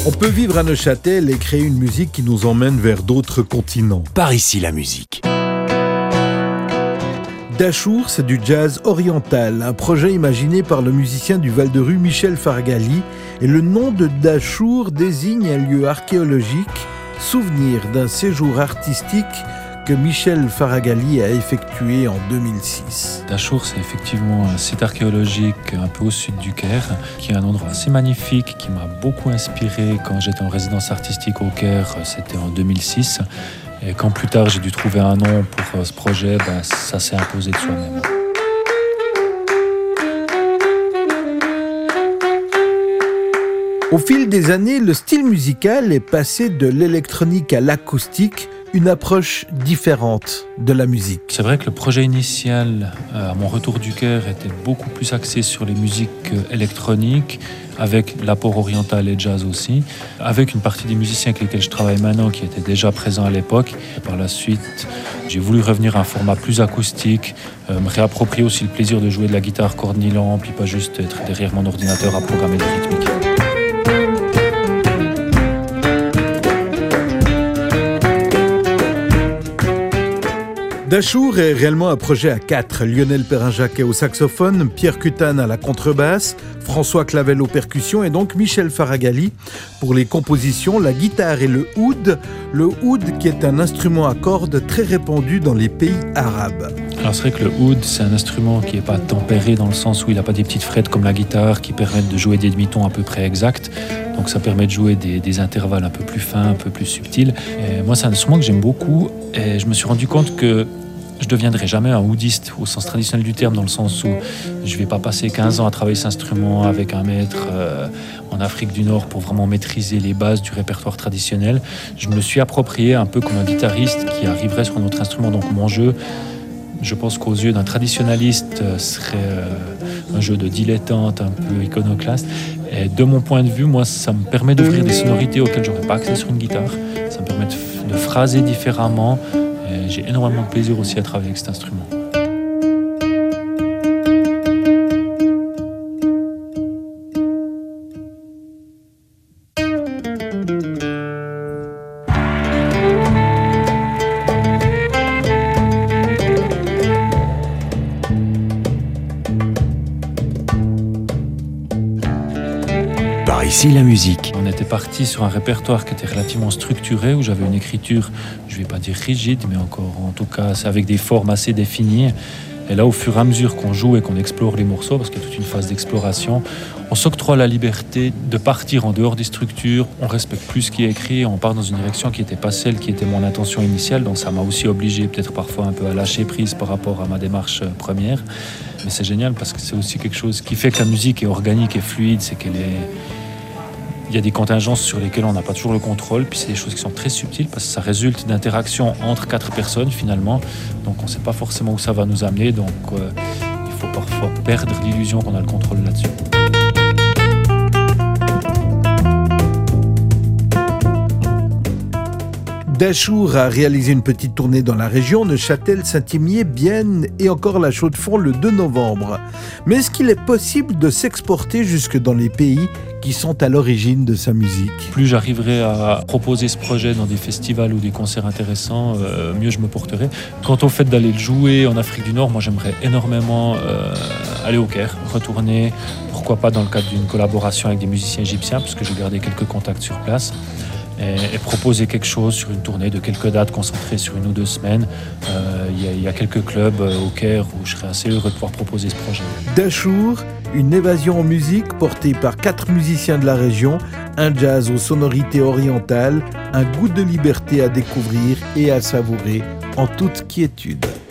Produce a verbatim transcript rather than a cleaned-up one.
On peut vivre à Neuchâtel et créer une musique qui nous emmène vers d'autres continents. Par ici la musique. Dachour, c'est du jazz oriental, un projet imaginé par le musicien du Val-de-Ruz Michel Faragali. Et le nom de Dachour désigne un lieu archéologique, souvenir d'un séjour artistique que Michel Faragali a effectué en deux mille six. Dachour, c'est effectivement un site archéologique un peu au sud du Caire, qui est un endroit assez magnifique, qui m'a beaucoup inspiré quand j'étais en résidence artistique au Caire, c'était en deux mille six. Et quand plus tard j'ai dû trouver un nom pour ce projet, ben, ça s'est imposé de soi-même. Au fil des années, le style musical est passé de l'électronique à l'acoustique, une approche différente de la musique. C'est vrai que le projet initial, euh, à mon retour du Caire, était beaucoup plus axé sur les musiques euh, électroniques, avec l'apport oriental et jazz aussi, avec une partie des musiciens avec lesquels je travaille maintenant qui étaient déjà présents à l'époque. Et par la suite, j'ai voulu revenir à un format plus acoustique, euh, me réapproprier aussi le plaisir de jouer de la guitare corde Nilan, puis pas juste être derrière mon ordinateur à programmer des rythmiques. Dachour est réellement un projet à quatre. Lionel Perrin-Jacquet au saxophone, Pierre Cutane à la contrebasse, François Clavel aux percussions et donc Michel Faragali pour les compositions, la guitare et le oud. Le oud qui est un instrument à cordes très répandu dans les pays arabes. Alors c'est vrai que le oud, c'est un instrument qui n'est pas tempéré dans le sens où il n'a pas des petites frettes comme la guitare qui permettent de jouer des demi-tons à peu près exacts. Donc ça permet de jouer des, des intervalles un peu plus fins, un peu plus subtils. Et moi, c'est un instrument que j'aime beaucoup et je me suis rendu compte que je ne deviendrai jamais un oudiste au sens traditionnel du terme, dans le sens où je ne vais pas passer quinze ans à travailler cet instrument avec un maître euh, en Afrique du Nord pour vraiment maîtriser les bases du répertoire traditionnel. Je me le suis approprié un peu comme un guitariste qui arriverait sur un autre instrument. Donc mon jeu, je pense qu'aux yeux d'un traditionnaliste, serait un jeu de dilettante, un peu iconoclaste. Et de mon point de vue, moi, ça me permet d'ouvrir des sonorités auxquelles je n'aurais pas accès sur une guitare. Ça me permet de, de phraser différemment. Et j'ai énormément de plaisir aussi à travailler avec cet instrument. Par ici la musique. On était parti sur un répertoire qui était relativement structuré, où j'avais une écriture, je ne vais pas dire rigide, mais encore en tout cas c'est avec des formes assez définies. Et là, au fur et à mesure qu'on joue et qu'on explore les morceaux, parce qu'il y a toute une phase d'exploration, on s'octroie la liberté de partir en dehors des structures, on respecte plus ce qui est écrit, on part dans une direction qui n'était pas celle qui était mon intention initiale, donc ça m'a aussi obligé peut-être parfois un peu à lâcher prise par rapport à ma démarche première. Mais c'est génial parce que c'est aussi quelque chose qui fait que la musique est organique et fluide, c'est qu'elle est... Il y a des contingences sur lesquelles on n'a pas toujours le contrôle, puis c'est des choses qui sont très subtiles parce que ça résulte d'interactions entre quatre personnes finalement, donc on ne sait pas forcément où ça va nous amener, donc euh, il faut parfois perdre l'illusion qu'on a le contrôle là-dessus. Dachour a réalisé une petite tournée dans la région, Neuchâtel, Saint-Imier, Bienne et encore la Chaux-de-Fonds le deux novembre. Mais est-ce qu'il est possible de s'exporter jusque dans les pays qui sont à l'origine de sa musique? Plus j'arriverai à proposer ce projet dans des festivals ou des concerts intéressants, euh, mieux je me porterai. Quant au fait d'aller le jouer en Afrique du Nord, moi j'aimerais énormément euh, aller au Caire, retourner, pourquoi pas dans le cadre d'une collaboration avec des musiciens égyptiens, puisque j'ai gardé quelques contacts sur place. Et, et proposer quelque chose sur une tournée de quelques dates concentrées sur une ou deux semaines. Euh, il y, y a quelques clubs euh, au Caire où je serais assez heureux de pouvoir proposer ce projet. Dachour, une évasion en musique portée par quatre musiciens de la région, un jazz aux sonorités orientales, un goût de liberté à découvrir et à savourer en toute quiétude.